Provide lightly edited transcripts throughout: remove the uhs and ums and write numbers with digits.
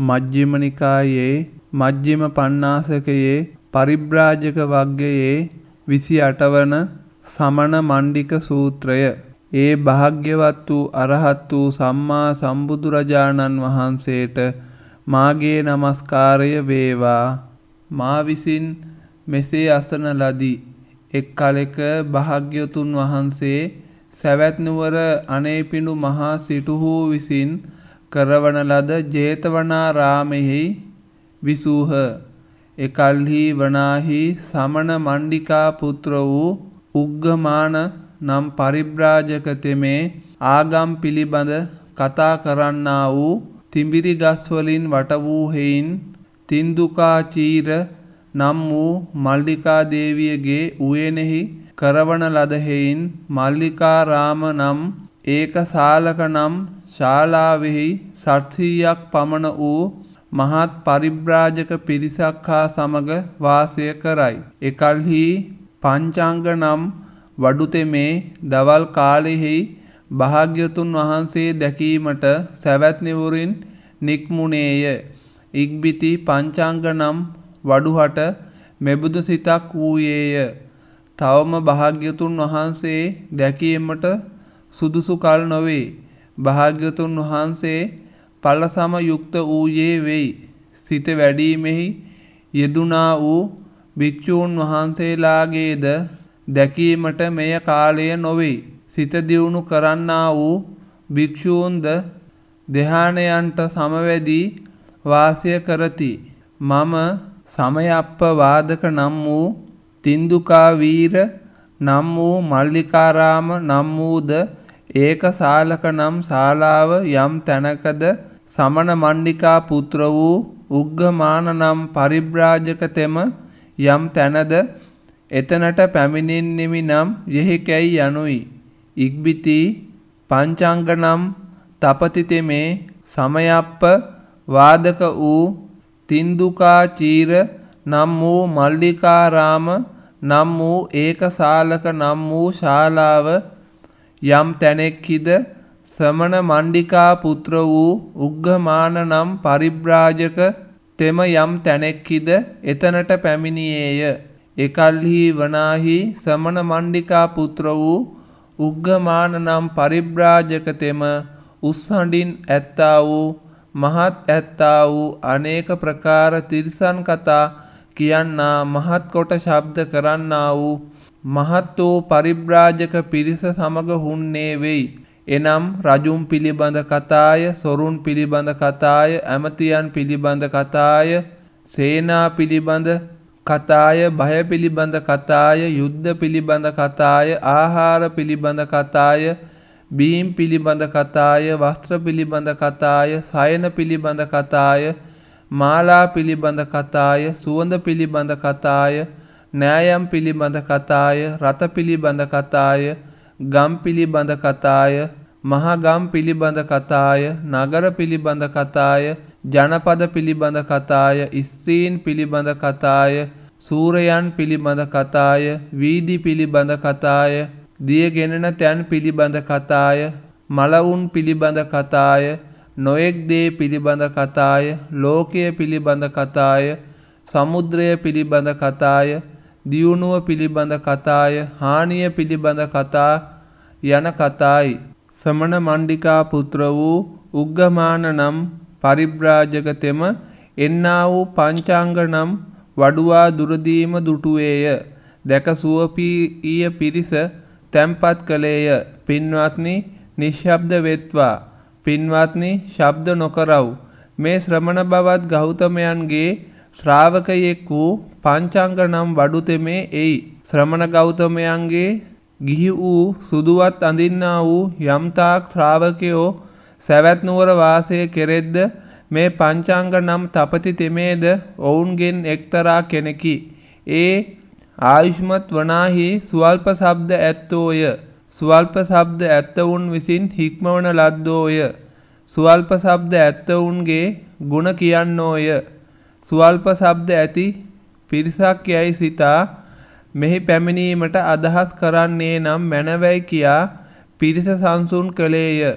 මජ්ක්‍ධිම නිකායේ මජ්ක්‍ධිම පඤ්ඤාසකයේ පරිබ්‍රාජක වග්ගයේ 28 වන සමන මණ්ඩික සූත්‍රය. ඒ භාග්‍යවත් වූ අරහත් වූ සම්මා සම්බුදුරජාණන් වහන්සේට මාගේ නමස්කාරය වේවා. මා විසින් මෙසේ අසන ලදී. එක් කලෙක භාග්‍යවතුන් වහන්සේ සවැත් නුවර අනේපිඬු මහා සිටුහු විසින් කරවන ලද ජේතවනාරාමෙහි විසූහ. එකල්හි වනාහි සමන මණ්ඩිකා පුත්‍ර වූ උග්ගමාන නම් පරිබ්‍රාජක තෙමේ ආගම් පිළිබඳ කතා කරන්නා වූ තිඹිරි ගස් වලින් වට වූ හේයින් තින්දුකා චීර නම් වූ මල්ලිකා දේවියගේ උයනෙහි කරවන ලද හේයින් මල්ලිකාරාම නම් ඒක ශාලක නම් ශාලාවෙහි 700ක් පමණ වූ මහත් පරිබ්‍රාජක පිරිසක් හා සමග වාසය කරයි. එකල්හි පංචාංග නම් වඩු තෙමේ දවල් කාලෙහි භාග්‍යවතුන් වහන්සේ දැකීමට සවැත් නුවරින් නික්මුණේය. ඉක්බිති පංචාංග නම් වඩුහට මෙබඳු සිතක් වූයේය. තවම භාග්‍යවතුන් වහන්සේ දැකීමට සුදුසු කල් නොවේ. භාග්‍යවතුන් වහන්සේ ඵලසම යුක්ත වූයේ වෙයි. සිත වැඩීමෙහි යෙදුනා වූ භික්ෂූන් වහන්සේලාගේද දැකීමට මෙය කාලය නොවේ. සිත දියුණු කරන්නා වූ භික්ෂූන්ද ධ්‍යානයන්ට සමවැදී වාසය කරති. මම සමයප්පවාදක නම් වූ තින්දුකා වීර නම් වූ මල්ලිකාරාම නම් වූද ඒක ශාලක නම් ශාලාව යම් තැනකද සමන මණ්ඩිකා පුත්‍ර වූ උග්ගමාන නම් පරිබ්‍රාජක තෙම යම් තැනද එතනට පැමිණෙන්නෙමි නම් යෙහිකැයි යනුයි. ඉක්බිති පංචාංග නම් තපති තෙමේ සමයප්ප වාදක වූ තින්දුකා චීර නම් වූ මල්ලිකාරාම නම් වූ ඒක ශාලක නම් වූ ශාලාව යම් තැනෙක්හිද සමන මණ්ඩිකා පුත්‍ර වූ උග්ගමාන නම් පරිබ්‍රාජක තෙම යම් තැනෙක්හිද එතනට පැමිණියේය. එකල්හි වනාහි සමන මණ්ඩිකා පුත්‍ර වූ උග්ගමාන නම් පරිබ්‍රාජක තෙම උස්සඬින් ඇත්තා වූ මහත් ඇත්තා වූ අනේක ප්‍රකාර තිරිසන් කතා කියන්නා මහත් කොට ශබ්ද කරන්නා වූ මහත් වූ පරිබ්‍රාජක පිරිස සමග හුන්නේ වෙයි. එනම් රජුන් පිළිබඳ කතාය, සොරුන් පිළිබඳ කතාය, ඇමතියන් පිළිබඳ කතාය, සේනා පිළිබඳ කතාය, භය පිළිබඳ කතාය, යුද්ධ පිළිබඳ කතාය, ආහාර පිළිබඳ කතාය, බීම් පිළිබඳ කතාය, වස්ත්‍ර පිළිබඳ කතාය, සයන පිළිබඳ කතාය, මාලා පිළිබඳ කතාය, සුවඳ පිළිබඳ කතාය, න්‍යායම් පිළිබඳ කතාය, රත පිළිබඳ කතාය, ගම් පිළිබඳ කතාය, මහගම් පිළිබඳ කතාය, නගර පිළිබඳ කතාය, ජනපද පිළිබඳ කතාය, ස්ත්‍රීන් පිළිබඳ කතාය, සූරයන් පිළිබඳ කතාය, වීදි පිළිබඳ කතාය, දියගෙනෙන තැන් පිළිබඳ කතාය, මලවුන් පිළිබඳ කතාය, නොයෙක් දේ පිළිබඳ කතාය, ලෝකය පිළිබඳ කතාය, සමුද්‍රය පිළිබඳ කතාය, දියුණුව පිළිබඳ කතාය, හානිය පිළිබඳ කතා යන කතායි. සමන මණ්ඩිකා පුත්‍ර වූ උග්ගමාන නම් පරිබ්‍රාජක තෙම එන්නා වූ පංචාංග නම් වඩුවා දුරදීම දුටුවේය. දැක සුවපීය පිරිස තැන්පත් කළේය. පින්වත්නි නිශ්ශබ්ද වෙත්වා. පින්වත්නි ශබ්ද නොකරව්. මේ ශ්‍රමණ බවත් ගෞතමයන්ගේ ශ්‍රාවකයෙක් වූ පංචාංග නම් වඩු තෙමේ එයි. ශ්‍රමණ ගෞතමයන්ගේ ගිහි වූ සුදුවත් අඳින්නා වූ යම්තාක් ශ්‍රාවකයෝ සවැත් නුවර වාසය කෙරෙද්ද මේ පංචාංග නම් තපති තෙමේද ඔවුන්ගෙන් එක්තරා කෙනෙකි. ඒ ආයුෂ්මත් වනාහි ස්වල්ප ශබ්ද ඇත්තෝය. ස්වල්ප ශබ්ද ඇත්තවුන් විසින් හික්මවන ලද්දෝය. ස්වල්ප ශබ්ද ඇත්තවුන්ගේ ගුණ කියන්නෝය. ස්වල්ප ශබ්ද ඇති පිරිසක් යයි සිතා මෙහි පැමිණීමට අදහස් කරන්නේ නම් මැනවයි කියා පිරිස සංසුන් කළේය.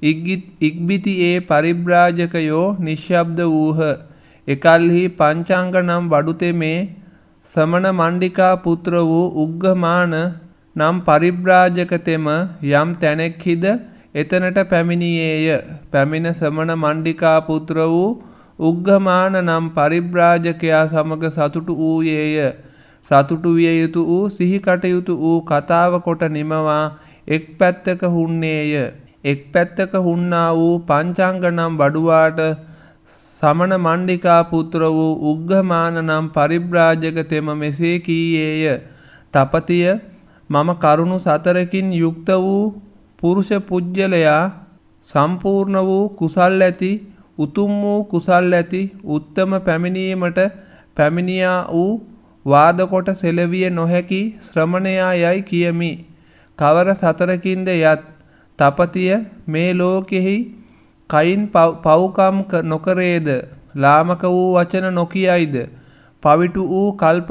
ඉක්බිති ඒ පරිබ්‍රාජකයෝ නිශ්ශබ්ද වූහ. එකල්හි පංචාංග නම් වඩුතෙමේ සමන මණ්ඩිකා පුත්‍ර වූ උග්ගමාන නම් පරිබ්‍රාජකතෙම යම් තැනෙක්හිද එතනට පැමිණියේය. පැමිණ සමන මණ්ඩිකා පුත්‍ර වූ උග්ගමාන නම් පරිබ්‍රාජකයා සමග සතුටු වූයේය. සතුටු විය යුතු වූ සිහි කටයුතු වූ කතාව කොට නිමවා එක් පැත්තක හුන්නේය. එක් පැත්තක හුන්නා වූ පංචාංග නම් වඩුවාට සමන මණ්ඩිකා පුත්‍ර වූ උග්ගමාන නම් පරිබ්‍රාජකතෙම මෙසේ කීයේය. තපතිය, මම කරුණු 4කින් යුක්ත වූ පුරුෂ පුජ්‍යලයා සම්පූර්ණ වූ කුසල් ඇති උතුම් වූ කුසල් ඇති උත්තම පැමිණීමට පැමිණියා වූ වාද කොට සෙලවිය නොහැකි ශ්‍රමණයා යයි කියමි. කවර 4කින්ද යත් තපතිය, මේ ලෝකෙහි කයින් පව්කම් නොකරේද, ලාමක වූ වචන නොකියයිද, පවිටු වූ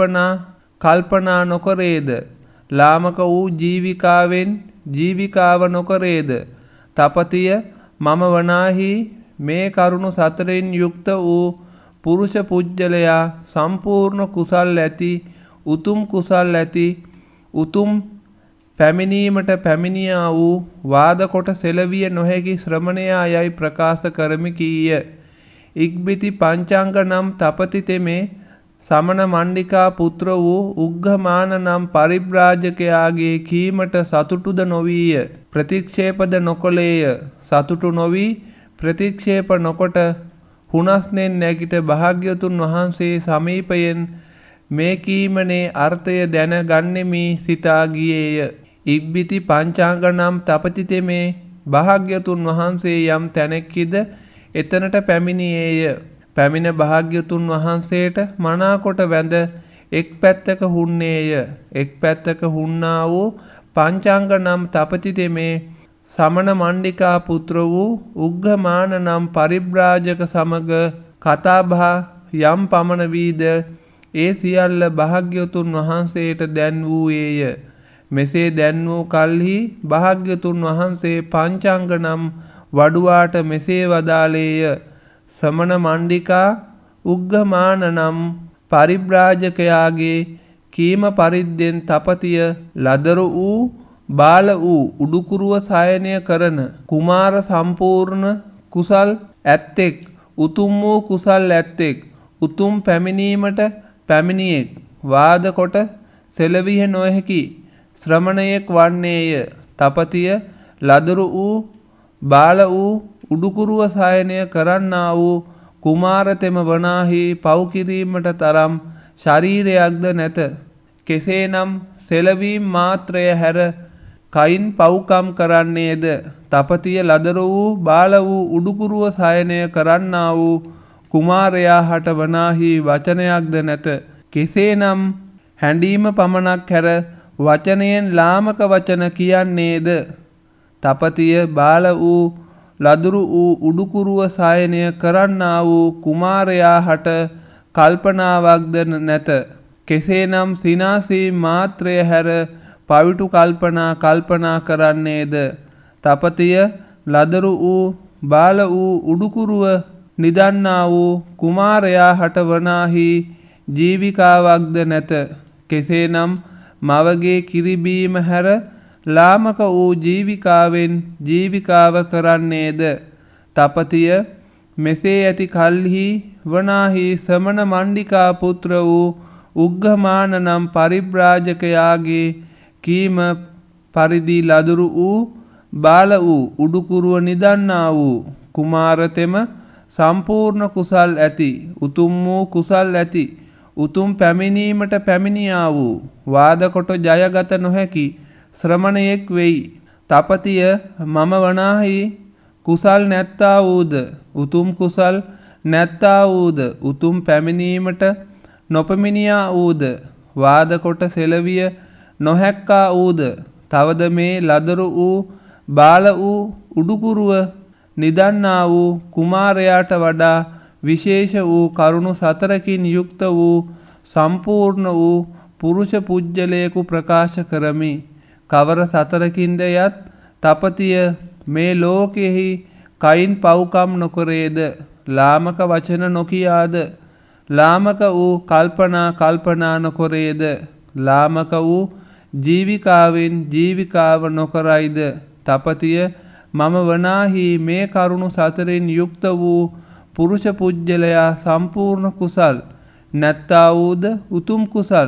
කල්පනා නොකරේද, ලාමක වූ ජීවිකාව නොකරේද. තපතිය, මම වනාහි මේ කරුණු 4න් යුක්ත වූ පුරුෂ පුජ්‍යලයා සම්පූර්ණ කුසල් ඇති උතුම් කුසල් ඇති උතුම් පැමිණීමට පැමිණියා වූ වාද කොට සෙලවිය නොහැකි ශ්‍රමණයා යයි ප්‍රකාශ කරමි කීය. ඉක්බිති පංචාංග නම් තපති තෙමේ සමන මණ්ඩිකා පුත්‍ර වූ උග්ගමාන නම් පරිබ්‍රාජකයාගේ කීමට සතුටුද නොවීය, ප්‍රතික්ෂේපද නොකොලේය. සතුටු නොවී ප්‍රතික්ෂේප නොකොට හුනස්නෙන් නැගිට භාග්‍යවතුන් වහන්සේ සමීපයෙන් මේ කීමනේ අර්ථය දැන ගන්නෙමි සිතා ගියේය. ඉක්බිති පංචාංග නම් තපති තෙමේ භාග්‍යවතුන් වහන්සේ යම් තැනෙක්හිද එතනට පැමිණියේය. පැමිණ භාග්‍යවතුන් වහන්සේට මනාකොට වැඳ එක් පැත්තක හුන්නේය. එක් පැත්තක හුන්නා වූ පංචාංග නම් තපති තෙමේ සමන මණ්ඩිකා පුත්‍ර වූ උග්ගමාන නම් පරිබ්‍රාජක සමග කතාබහ යම් පමණ වීද ඒ සියල්ල භාග්‍යවතුන් වහන්සේට දැන් වූයේය. මෙසේ දැන් වූ කල්හි භාග්‍යවතුන් වහන්සේ පංචාංග නම් වඩුවාට මෙසේ වදාළේය. සමන මණ්ඩිකා උග්ගමාන නම් පරිබ්‍රාජකයාගේ කීම පරිද්දෙන් තපතිය ලදරු වූ බාල වූ උඩුකුරුව සයනය කරන කුමාර සම්පූර්ණ කුසල් ඇත්තෙක් උතුම් වූ කුසල් ඇත්තෙක් උතුම් පැමිණීමට පැමිණියෙක් වාද කොට සෙලවිය නොහැකි ශ්‍රමණයෙක් වන්නේය. තපතිය ලදරු වූ බාල වූ උඩුකුරුව සයනය කරන්නා වූ කුමාරතෙම වනාහි පව් කිරීමට තරම් ශරීරයක්ද නැත. කෙසේනම් සෙලවීම් මාත්‍රය හැර කයින් පව්කම් කරන්නේද. තපතිය ලදරු වූ බාල වූ උඩුකුරුව සයනය කරන්නා වූ කුමාරයා හට වනාහි වචනයක්ද නැත. කෙසේනම් හැඬීම පමණක් හැර වචනයෙන් ලාමක වචන කියන්නේද. තපතිය බාල වූ ලදරු වූ උඩුකුරුව සයනය කරන්නා වූ කුමාරයා හට කල්පනාවක්ද නැත. කෙසේනම් සිනාසී මාත්‍රය හැර පවිටු කල්පනා කරන්නේද. තපතිය ලදරු වූ බාල වූ උඩුකුරුව නිදන්නා වූ කුමාරයා හට වනාහි ජීවිකාවක්ද නැත. කෙසේනම් මවගේ කිරිබීම හැර ලාමක වූ ජීවිකාවෙන් ජීවිකාව කරන්නේද. තපතිය මෙසේ ඇති කල්හි වනාහි සමන මණ්ඩිකා පුත්‍ර වූ උග්ගමාන නම් පරිබ්‍රාජකයාගේ කීම පරිදි ලදරු වූ බාල වූ උඩුකුරුව නිදන්නා වූ කුමාරතෙම සම්පූර්ණ කුසල් ඇති උතුම් වූ කුසල් ඇති උතුම් පැමිණීමට පැමිණියා වූ වාද කොට ජයගත නොහැකි ශ්‍රමණයෙක් වෙයි. තපතිය මම වනාහි කුසල් නැත්තා වූද උතුම් කුසල් නැත්තා වූද උතුම් පැමිණීමට නොපැමිණියා වූද වාද කොට සෙලවිය නොහැක්කා වූද තවද මේ ලදරු වූ බාල වූ උඩුකුරුව නිදන්නා වූ කුමාරයාට වඩා විශේෂ වූ කරුණු 4කින් යුක්ත වූ සම්පූර්ණ වූ පුරුෂ පුජ්‍යලයෙකු ප්‍රකාශ කරමි. කවර 4කින්ද යත් තපතිය මේ ලෝකෙහි කයින් පව්කම් නොකරේද? ලාමක වචන නොකියාද? ලාමක වූ කල්පනා නොකරේද? ලාමක වූ ජීවිකාවෙන් ජීවිකාව නොකරයිද? තපතිය මම වනාහි මේ කරුණු සතරෙන් යුක්ත වූ පුරුෂ පුජ්‍යලයා සම්පූර්ණ කුසල් නැත්තා වූද උතුම් කුසල්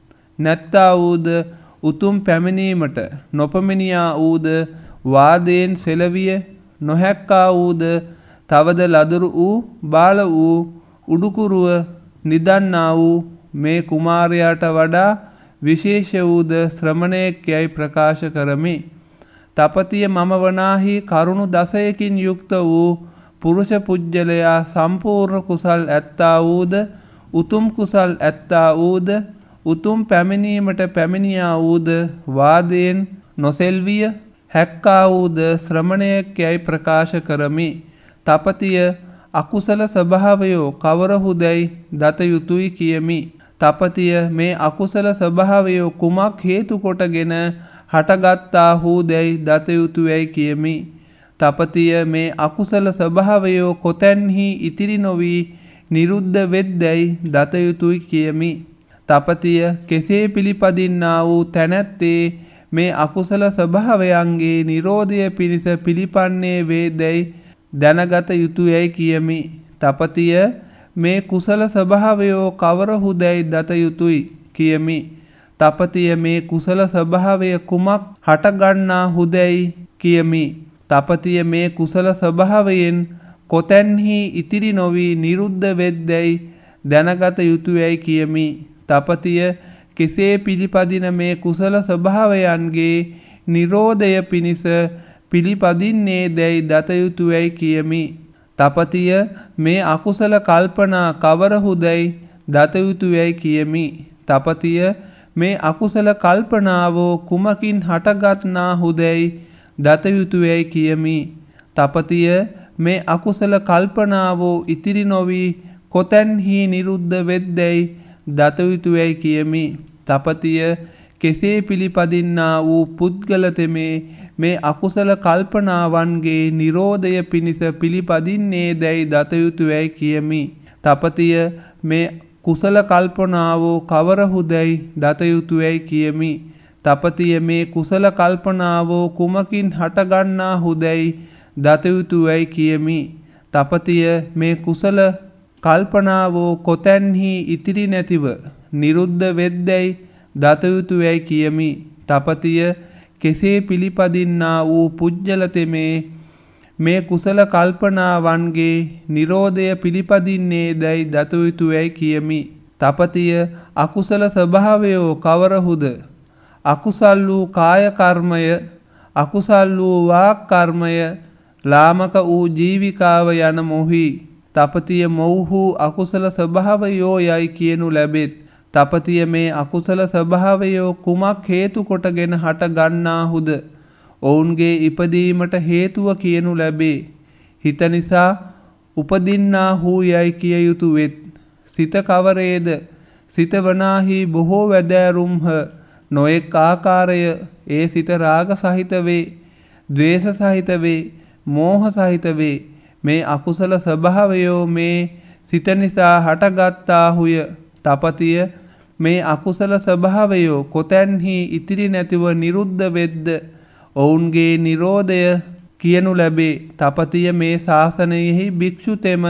නැත්තා වූද උතුම් පැමිණීමට නොපමිනියා වූද වාදයෙන් සෙලවිය නොහැක්කා වූද තවද ලදරු වූ බාල වූ උඩුකුරුව නිදන්නා වූ මේ කුමාරයාට වඩා විශේෂ වූද ශ්‍රමණයෙක් යයි ප්‍රකාශ කරමි. තපතිය මම වනාහි කරුණු 10කින් යුක්ත වූ පුරුෂ පුජ්‍යලයා සම්පූර්ණ කුසල් ඇත්තා වූද උතුම් කුසල් ඇත්තා වූද උතුම් පැමිණීමට පැමිණියා වූද වාදයෙන් නොසෙල්විය හැක්කා වූද ශ්‍රමණයෙක් යයි ප්‍රකාශ කරමි. තපතිය අකුසල ස්වභාවයෝ කවරහුදැයි දත යුතුයි කියමි. තපතිය මේ අකුසල ස්වභාවයෝ කුමක් හේතු කොටගෙන හටගත්තා හුදැයි දත යුතුයයි කියමි. තපතිය මේ අකුසල ස්වභාවයෝ කොතැන්හි ඉතිරි නොවි නිරුද්ධ වෙද්දැයි දත යුතුයි කියමි. තපතිය කෙසේ පිළිපදින්නා වූ තැනැත්තේ මේ අකුසල ස්වභාවයන්ගේ නිරෝධය පිණිස පිළිපන්නේ වේදැයි දැනගත යුතුයයි කියමි. තපතිය මේ කුසල ස්වභාවයෝ කවරහුදැයි දත යුතුයි කියමි. තපතිය මේ කුසල ස්වභාවය කුමක් හටගන්නා හුදැයි කියමි. තපතිය මේ කුසල ස්වභාවයෙන් කොතැන්හි ඉතිරි නොවි නිරුද්ධ වෙද්දැයි දැනගත යුතුයයි කියමි. තපතිය කෙසේ පිළිපදින මේ කුසල ස්වභාවයන්ගේ නිරෝධය පිණිස පිළිපදින්නේ දැයි දත යුතුයයි කියමි. තපතිය මේ අකුසල කල්පනා කවරහුදැයි දත යුතුයයි කියමි. තපතිය මේ අකුසල කල්පනාවෝ කුමකින් හටගත්නා හුදැයි දත යුතුයයි කියමි. තපතිය මේ අකුසල කල්පනාවෝ ඉතිරි නොවි කොතැන්හි නිරුද්ධ වෙද්දැයි දත යුතුයයි කියමි. තපතිය කෙසේ පිළිපදින්නා වූ පුද්ගලතෙමේ මේ අකුසල කල්පනාවන්ගේ නිරෝධය පිණිස පිළිපදින්නේ දැයි දත යුතුයයි කියමි. තපතිය මේ කුසල කල්පනාවෝ කවරහුදැයි දත යුතුයයි කියමි. තපතිය මේ කුසල කල්පනාවෝ කුමකින් හටගන්නා හුදැයි දත යුතුයයි කියමි. තපතිය මේ කුසල කල්පනාවෝ කොතැන්හි ඉතිරි නැතිව නිරුද්ධ වෙද්දැයි දත යුතුයයි කියමි. තපතිය කෙසේ පිළිපදින්නා වූ පුජ්‍යලතෙමේ මේ කුසල කල්පනාවන්ගේ නිරෝධය පිළිපදින්නේ දැයි දත යුතුයයි කියමි. තපතිය අකුසල ස්වභාවයෝ කවරහුද? අකුසල් වූ කාය කර්මය, අකුසල් වූ වාක් කර්මය, ලාමක වූ ජීවිකාව යන මොහි. තපතිය මොව්හු අකුසල ස්වභාවයෝ යයි කියනු ලැබෙත්. තපතිය මේ අකුසල ස්වභාවයෝ කුමක් හේතු කොටගෙන හට ගන්නාහුද? ඔවුන්ගේ ඉපදීමට හේතුව කියනු ලැබේ. හිත නිසා උපදින්නාහු යයි කිය යුතු වෙත්. සිත කවරේද? සිත වනාහි බොහෝ වැදෑරුම්හ. නොඑක් ආකාරය ඒ සිත රාග සහිත වේ, ද්වේෂ සහිත වේ, මෝහ සහිත වේ. මේ අකුසල ස්වභාවයෝ මේ සිත නිසා හටගත්තාහුය. තපතිය මේ අකුසල ස්වභාවයෝ කොතැන්හි ඉතිරි නැතිව නිරුද්ධ වෙද්ද ඔවුන්ගේ නිරෝධය කියනු ලැබේ. තපතිය මේ ශාසනයෙහි භික්ෂුතෙම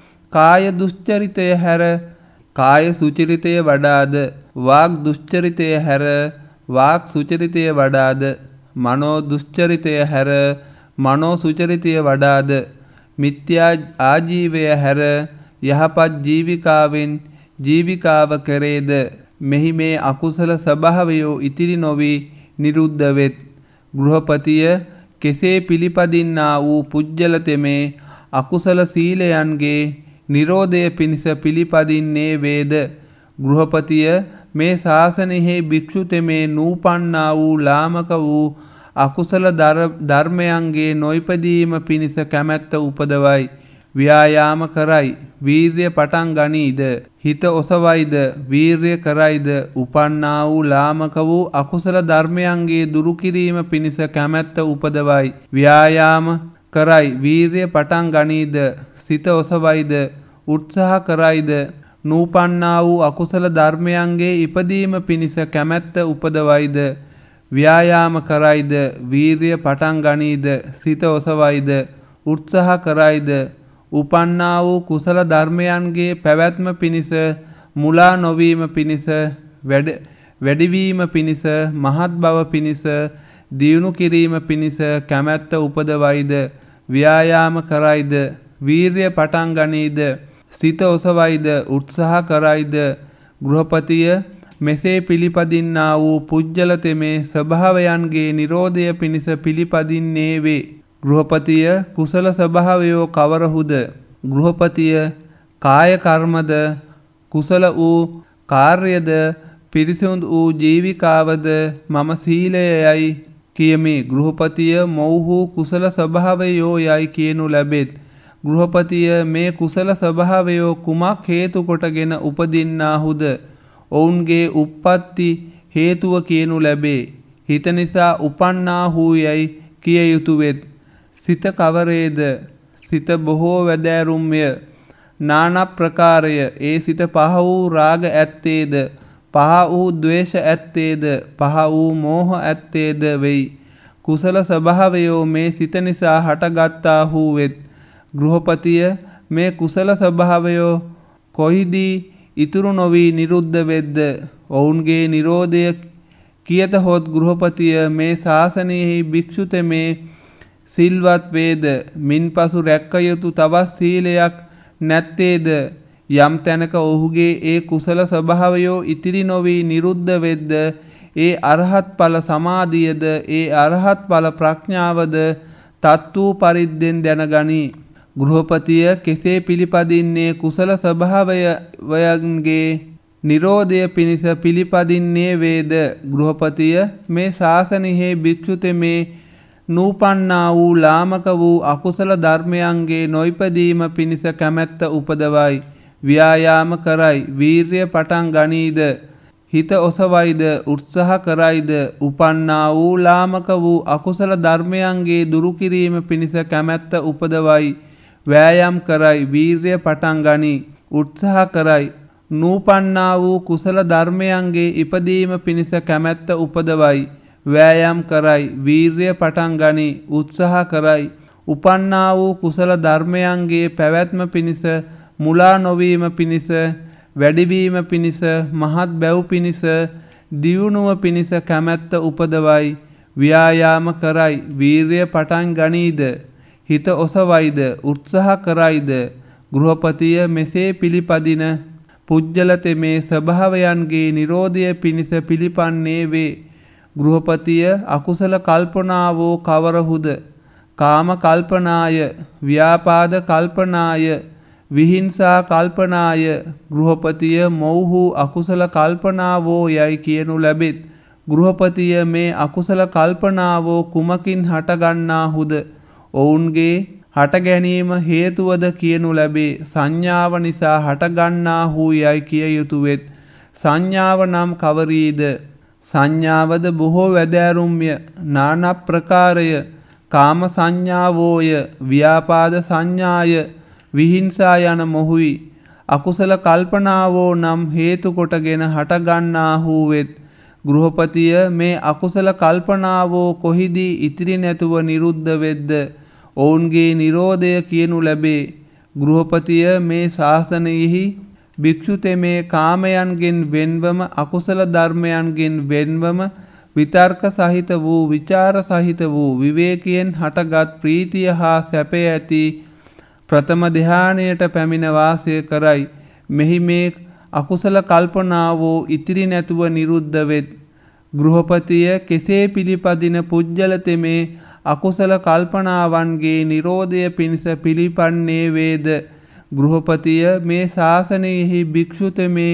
කාය දුස්චරිතය හැර කාය සුචරිතය වඩාද, වාග් දුස්චරිතය හැර වාග් සුචරිතය වඩාද, මනෝ දුස්චරිතය හැර මනෝ සුචරිතය වඩාද, මිත්‍යා ආජීවය හැර යහපත් ජීවිකාවෙන් ජීවිකාව කරේද මෙහි මේ අකුසල ස්වභාවයෝ ඉතිරි නොවි නිරුද්ධ වෙත්. ගෘහපතිය කෙසේ පිළිපදින්නා වූ පුජ්‍යලතෙමේ අකුසල සීලයන්ගේ නිරෝධය පිණිස පිළිපදින්නේ වේද. ගෘහපතිය මේ ශාසනයෙහි භික්ෂුතෙමේ නූපන්නා වූ ලාමක වූ අකුසල ධර්මයන්ගේ නොයිපදීම පිණිස කැමැත්ත උපදවයි. ව්‍යායාම කරයි වීර්ය පටන් ගනීද හිත ඔසවයිද වීර්ය කරයිද උපන්නා වූ ලාමක වූ අකුසල ධර්මයන්ගේ දුරු කිරීම පිණිස කැමැත්ත උපදවයි ව්‍යායාම කරයි වීර්ය පටන් ගනීද සිත ඔසවයිද උත්සාහ කරයිද නූපන්නා වූ අකුසල ධර්මයන්ගේ ඉපදීම පිණිස කැමැත්ත උපදවයිද ව්‍යායාම කරයිද වීර්ය පටන් ගනීද සිත ඔසවයිද උත්සාහ කරයිද උපන්නා වූ කුසල ධර්මයන්ගේ පැවැත්ම පිණිස මුලා නොවීම පිණිස වැඩිවීම පිණිස මහත් බව පිණිස දියුණු කිරීම පිණිස කැමැත්ත උපදවයිද ව්‍යායාම කරයිද වීර්ය පටන් ගනීද සිත ඔසවයිද උත්සාහ කරයිද ගෘහපතිය මෙසේ පිළිපදින්නා වූ පුජ්‍යල තෙමේ ස්වභාවයන්ගේ නිරෝධය පිණිස පිළිපදින්නේ වේ. ගෘහපතිය කුසල ස්වභාවයෝ කවරහුද? ගෘහපතිය කාය කර්මද කුසල වූ කාර්යද පිරිසිදු වූ ජීවිකාවද මම සීලයයි කියමි. ගෘහපතිය මොව්හු කුසල ස්වභාවයෝ යයි කියනු ලැබෙත්. ගෘහපතිය මේ කුසල ස්වභාවයෝ කුමක් හේතු කොටගෙන උපදින්නාහුද? ඔවුන්ගේ උප්පත්ති හේතුව කියනු ලැබේ. හිත නිසා උපන්නාහු යයි කිය යුතු වෙත්. සිත කවරේද? සිත බොහෝ වැදෑරුම්ය. නානා ප්‍රකාරය. ඒ සිත පහ වූ රාග ඇත්තේද, පහ වූ ද්වේෂ ඇත්තේද, පහ වූ මෝහ ඇත්තේද වෙයි. කුසල ස්වභාවයෝ මේ සිත නිසා හටගත්තාහු වෙත්. ගෘහපතිය මේ කුසල ස්වභාවයෝ කොහිදී ඉතුරු නොවී නිරුද්ධ වෙද්ද? ඔවුන්ගේ නිරෝධය කියතහොත් ගෘහපතිය මේ ශාසනයෙහි භික්ෂු තෙමේ සිල්වත් වේද? මින්පසු රැක්ක යුතු තවත් සීලයක් නැත්තේද? යම් තැනක ඔහුගේ ඒ කුසල ස්වභාවයෝ ඉතිරි නොවී නිරුද්ධ වෙද්ද ඒ අරහත් ඵල සමාධියද ඒ අරහත් ඵල ප්‍රඥාවද තත් වූ පරිද්දෙන් දැනගනි. ගෘහපතිය කෙසේ පිළිපදින්නේ කුසල ස්වභාවයන්ගේ නිරෝධය පිණිස පිළිපදින්නේ වේද? ගෘහපතිය මේ ශාසනයෙහි භික්ෂු තෙමේ නූපන්නා වූ ලාමක වූ අකුසල ධර්මයන්ගේ නොයිපදීම පිණිස කැමැත්ත උපදවයි. ව්‍යායාම කරයි වීර්ය පටන් ගනීද හිත ඔසවයිද උත්සාහ කරයිද උපන්නා වූ ලාමක වූ අකුසල ධර්මයන්ගේ දුරු කිරීම පිණිස කැමැත්ත උපදවයි. වෑයම් කරයි වීර්ය පටන් ගනී උත්සාහ කරයි නූපන්නා වූ කුසල ධර්මයන්ගේ ඉපදීම පිණිස කැමැත්ත උපදවයි. වෑයම් කරයි වීර්ය පටන් ගනී උත්සාහ කරයි උපන්නා වූ කුසල ධර්මයන්ගේ පැවැත්ම පිණිස මුලා නොවීම පිණිස වැඩිවීම පිණිස මහත් බැව් පිණිස දියුණුව පිණිස කැමැත්ත උපදවයි. ව්‍යායාම කරයි වීර්ය පටන් ගනීද හිත ඔසවයිද උත්සාහ කරයිද? ගෘහපතිය මෙසේ පිළිපදින පුජ්‍යල තෙමේ ස්වභාවයන්ගේ නිරෝධය පිණිස පිළිපන්නේ වේ. ගෘහපතිය අකුසල කල්පනාවෝ කවරහුද? කාම කල්පනාය, ව්‍යාපාද කල්පනාය, විහිංසා කල්පනාය. ගෘහපතිය මොව්හු අකුසල කල්පනාවෝ යයි කියනු ලැබෙත්. ගෘහපතිය මේ අකුසල කල්පනාවෝ කුමකින් හටගන්නාහුද? ඔවුන්ගේ හට ගැනීම හේතුවද කියනු ලැබේ. සංඥාව නිසා හටගන්නාහු යයි කිය යුතු වෙත්. සංඥාව නම් කවරීද? සංඥාවද බොහෝ වැදෑරුම්ය. නානා ප්‍රකාරය. කාම සංඥාවෝය, ව්‍යාපාද සංඥාය, විහිංසා යන මොහුයි. අකුසල කල්පනාවෝ නම් හේතු කොටගෙන හටගන්නාහු වෙත්. ගෘහපතිය මේ අකුසල කල්පනාවෝ කොහිදී ඉතිරි නැතුව නිරුද්ධ වෙද්ද? ඔවුන්ගේ නිරෝධය කියනු ලැබේ. ගෘහපතිය මේ ශාසනයෙහි භික්ෂු තෙමේ කාමයන්ගෙන් වෙන්වම අකුසල ධර්මයන්ගෙන් වෙන්වම විතර්ක සහිත වූ විචාර සහිත වූ විවේකයෙන් හටගත් ප්‍රීතිය හා සැපය ඇති ප්‍රථම ධ්‍යානයට පැමිණ වාසය කරයි. මෙහි මේ අකුසල කල්පනාවෝ ඉතිරි නැතුව නිරුද්ධ වෙත්. ගෘහපතිය කෙසේ පිළිපදින පුජ්‍යල තෙමේ අකුසල කල්පනාවන්ගේ නිරෝධය පිණිස පිළිපන්නේ වේද? ගෘහපතිය මේ ශාසනයෙහි භික්ෂු තෙමේ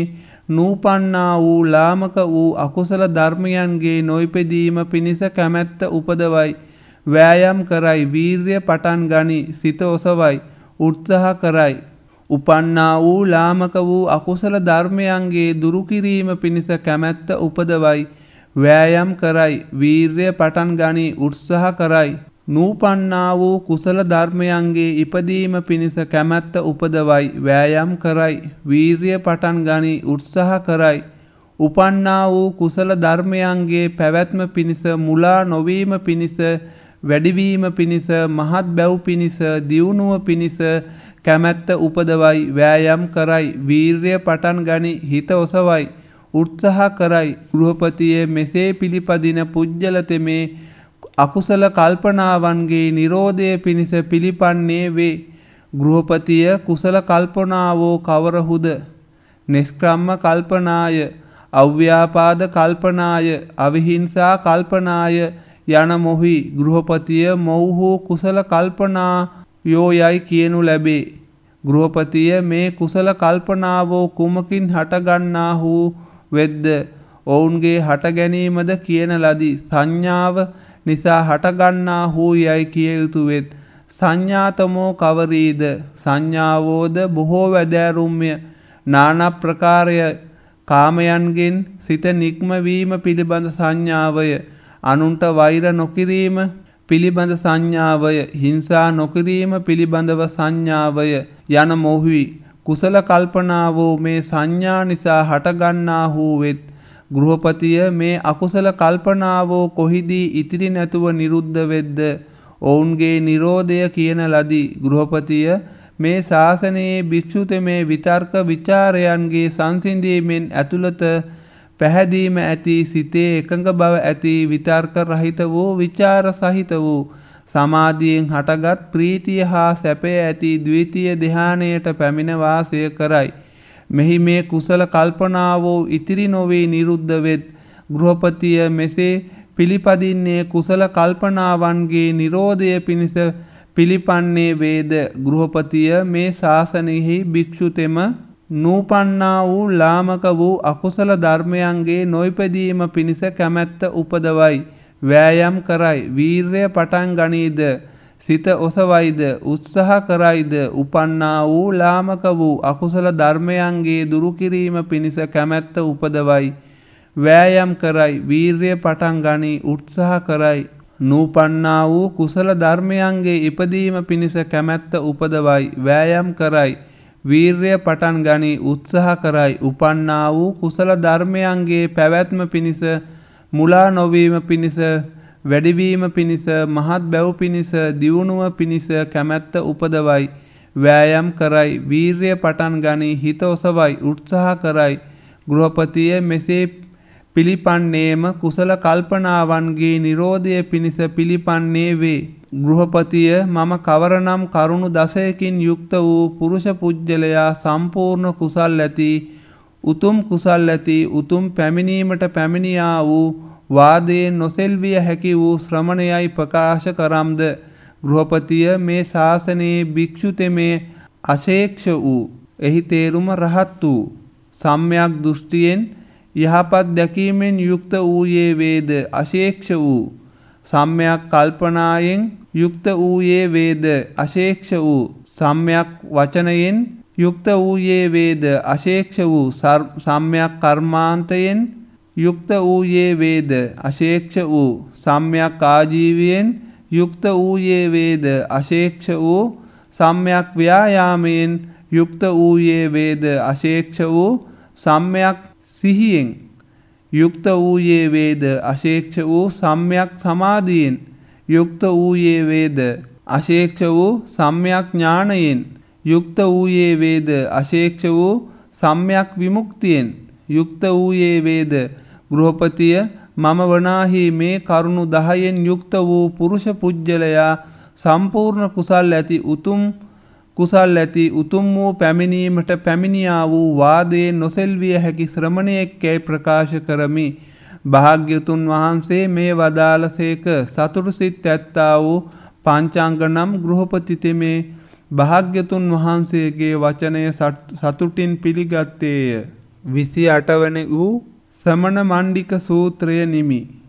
නූපන්නා වූ ලාමක වූ අකුසල ධර්මයන්ගේ නොයිපදීම පිණිස කැමැත්ත උපදවයි. වෑයම් කරයි වීර්ය පටන් ගනි සිත ඔසවයි උත්සාහ කරයි. උපන්නා වූ ලාමක වූ අකුසල ධර්මයන්ගේ දුරු කිරීම පිණිස කැමැත්ත උපදවයි. වෑයම් කරයි. වීර්ය පටන් ගනී උත්සාහ කරයි. නූපන්නා වූ කුසල ධර්මයන්ගේ ඉපදීම පිණිස කැමැත්ත උපදවයි. වෑයම් කරයි. වීර්ය පටන් ගනී උත්සාහ කරයි. උපන්නා වූ කුසල ධර්මයන්ගේ පැවැත්ම පිණිස මුලා නොවීම පිණිස වැඩිවීම පිණිස මහත් බැව් පිණිස දියුණුව පිණිස කැමැත්ත උපදවයි. වෑයම් කරයි. වීර්ය පටන් ගනි හිත ඔසවයි. උත්සාහ කරයි. ගෘහපතිය මෙසේ පිළිපදින පුජ්‍යල තෙමේ අකුසල කල්පනාවන්ගේ නිරෝධය පිණිස පිළිපන්නේ වේ. ගෘහපතිය කුසල කල්පනාවෝ කවරහුද? නිෂ්ක්‍රම්ම කල්පනාය, අව්‍යාපාද කල්පනාය, අවිහිංසා කල්පනාය යන මොහි ගෘහපතිය මොව්හු කුසල කල්පනා යෝයයි කියනු ලැබේ. ගෘහපතිය මේ කුසල කල්පනාවෝ කුමකින් හටගන්නාහු වෙද්ද? ඔවුන්ගේ හට ගැනීමද කියන ලදී. සංඥාව නිසා හටගන්නාහු යයි කිය යුතු වෙත්. සංඥාතමෝ කවරීද? සංඥාවෝද බොහෝ වැදෑරුම්ය. නානා ප්‍රකාරය කාමයන්ගෙන් සිත නික්මවීම පිළිබඳ සංඥාවය. අනුන්ට වෛර නොකිරීම පිළිබඳ සංඥාවය. හිංසා නොකිරීම පිළිබඳව සංඥාවය යන මොහුයි කුසල කල්පනාවෝ මේ සංඥා නිසා හටගන්නාහු වෙත්. ගෘහපතිය මේ අකුසල කල්පනාවෝ කොහිදී ඉතිරි නැතුව නිරුද්ධ වෙද්ද? ඔවුන්ගේ නිරෝධය කියන ලදී. ගෘහපතිය මේ ශාසනයේ භික්ෂුතෙමේ විතර්ක විචාරයන්ගේ සංසිඳීමෙන් ඇතුළත පැහැදීම ඇති සිතේ එකඟ බව ඇති විතර්ක රහිත වූ විචාර සහිත වූ සමාධියෙන් හටගත් ප්‍රීතිය හා සැපය ඇති ද්විතීය ධ්‍යානයට පැමිණ වාසය කරයි. මෙහි මේ කුසල කල්පනාවෝ ඉතිරි නොවී නිරුද්ධ වෙත්. ගෘහපතිය මෙසේ පිළිපදින්නේ කුසල කල්පනාවන්ගේ නිරෝධය පිණිස පිළිපන්නේ වේද. ගෘහපතිය මේ ශාසනයෙහි භික්ෂුතෙම නූපන්නා වූ ලාමක වූ අකුසල ධර්මයන්ගේ නොයිපදීම පිණිස කැමැත්ත උපදවයි. වෑයම් කරයි. වීර්ය පටන් ගනීද? සිත ඔසවයිද? උත්සාහ කරයිද? උපන්නා වූ ලාමක වූ අකුසල ධර්මයන්ගේ දුරු කිරීම පිණිස කැමැත්ත උපදවයි. වෑයම් කරයි. වීර්ය පටන් ගනී උත්සාහ කරයි. නූපන්නා වූ කුසල ධර්මයන්ගේ ඉපදීම පිණිස කැමැත්ත උපදවයි. වෑයම් කරයි. වීර්ය පටන් ගනී උත්සාහ කරයි. උපන්නා වූ කුසල ධර්මයන්ගේ පැවැත්ම පිණිස මුලා නොවීම පිණිස වැඩිවීම පිණිස මහත් බැව් පිණිස දියුණුව පිණිස කැමැත්ත උපදවයි. වෑයම් කරයි. වීර්ය පටන් ගනී හිත ඔසවයි. උත්සාහ කරයි. ගෘහපතිය මෙසේ පිළිපන්නේම කුසල කල්පනාවන්ගේ නිරෝධය පිණිස පිළිපන්නේ වේ. ගෘහපතිය මම කවරනම් කරුණු 10කින් යුක්ත වූ පුරුෂ පුජ්‍යලයා සම්පූර්ණ කුසල් ඇති උතුම් කුසල් ඇති උතුම් පැමිණීමට පැමිණියා වූ වාදයෙන් නොසෙල්විය හැකි වූ ශ්‍රමණයයි ප්‍රකාශ කරම්ද? ගෘහපතිය මේ ශාසනයේ භික්ෂුතෙමේ අශේක්ෂ වූ එහි තේරුම රහත් වූ සම්‍යක් දෘෂ්ටියෙන් යහපත් දැකීමෙන් යුක්ත වූයේ වේද? අශේක්ෂ වූ සම්‍යක් කල්පනායෙන් යුක්ත වූයේ වේද? අශේක්ෂ වූ සම්‍යක් වචනයෙන් යුක්ත වූයේ වේද? අශේක්ෂ වූ සම්‍යක් කර්මාන්තයෙන් යුක්ත වූයේ වේද? අශේක්ෂ වූ සම්‍යක් ආජීවයෙන් යුක්ත වූයේ වේද? අශේක්ෂ වූ සම්‍යක් ව්‍යායාමයෙන් යුක්ත වූයේ වේද? අශේක්ෂ වූ සම්‍යක් සිහියෙන් යුක්ත වූයේ වේද? අශේක්ෂ වූ සම්‍යක් සමාධියෙන් යුක්ත වූයේ වේද? අශේක්ෂ වූ සම්‍යක් ඥානයෙන් යුක්ත වූයේ වේද? අශේක්ෂ වූ සම්‍යක් විමුක්තියෙන් යුක්ත වූයේ වේද? ගෘහපතිය මම වනාහි මේ කරුණු 10න් යුක්ත වූ පුරුෂ පුජ්‍යලයා සම්පූර්ණ කුසල් ඇති උතුම් වූ පැමිණීමට පැමිණියා වූ වාදයෙන් නොසෙල්විය හැකි ශ්‍රමණයෙක්යයි ප්‍රකාශ කරමි. භාග්‍යතුන් වහන්සේ මේ වදාළසේක. සතුටු සිත් ඇත්තා වූ පංචාංග නම් ගෘහපති තෙමේ භාග්‍යතුන් වහන්සේගේ වචනය සතුටින් පිළිගත්තේය. 28 වන වූ සමන මණ්ඩික සූත්‍රය නිමි.